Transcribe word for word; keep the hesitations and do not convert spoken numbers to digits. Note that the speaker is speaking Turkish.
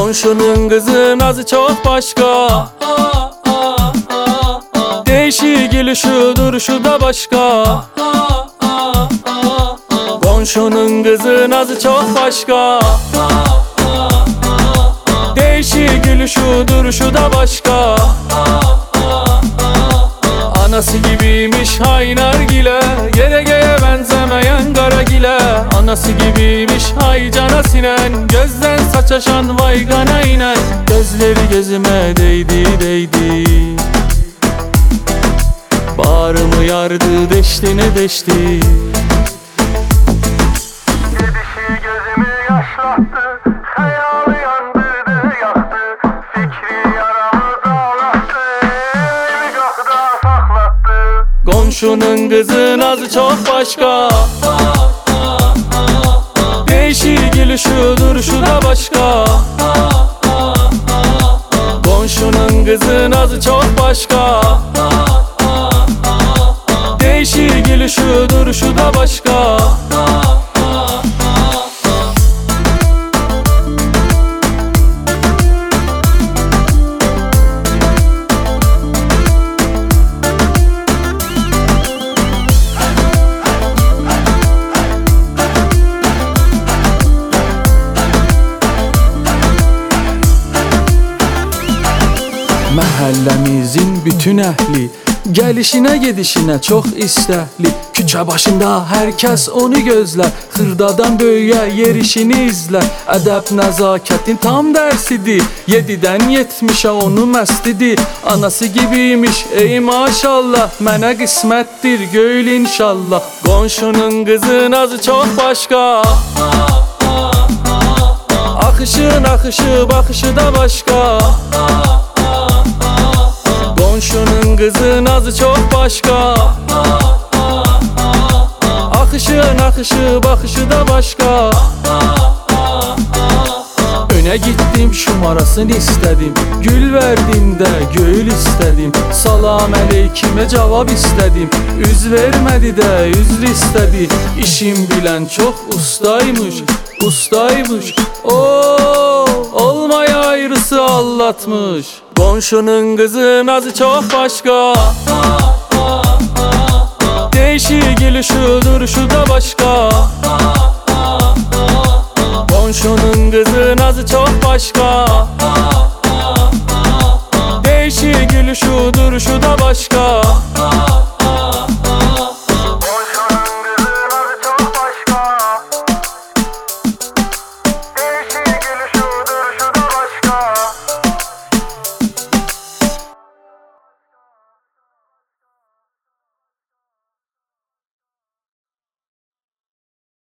Komşunun kızı nazı çok başka. Değişik gülüşü duruşu da başka. Komşunun kızı nazı çok başka. Değişik gülüşü duruşu da başka. Anası gibiymiş haynargile, geregeye benzemeyen karagile. Anası gibiymiş hay cana sinen, gözden saçaşan vay gana inen. Gözleri gözüme değdi değdi, bağrımı yardı deşti ne deşti. Gidişi gözümü yaşlattı, hayalı yandırdı yaktı. Fikri yaramı dağlattı, nigahda saklattı. Komşunun kızı nazı çok başka. Değişik gülüşü duruşu da başka. Komşunun kızı nazı çok başka. Değişik gülüşü duruşu da başka. Mahallemizin bütün ehli gelişine gedişine çok istəkli. Küçə başında herkes onu gözler, xırdadan böyüyə yerişini izlər. Ədəb nəzakətin tam dərsidir, yedidən yetmişə onu məstidir. Anası gibiymiş ey maşallah, mənə qismətdir göyl inşallah. Qonşunun qızı nazı çok başka. Akışın akışı bakışı da başka. Komşunun kızı nazı çok başka. Akışın akışı bakışı da başka. Öne gittim şumarasını istedim, gül verdim de gül istedim. Salam aleykime cevap istedim, üz vermedi de üzr istedi. İşim bilen çok ustaymış, ustaymış. Oo, olmaya ayrısı allatmış. Komşunun kızı nazı çok başka. Değişik gülüşü duruşu da başka. Komşunun kızı nazı çok başka. Değişik gülüşü duruşu da başka.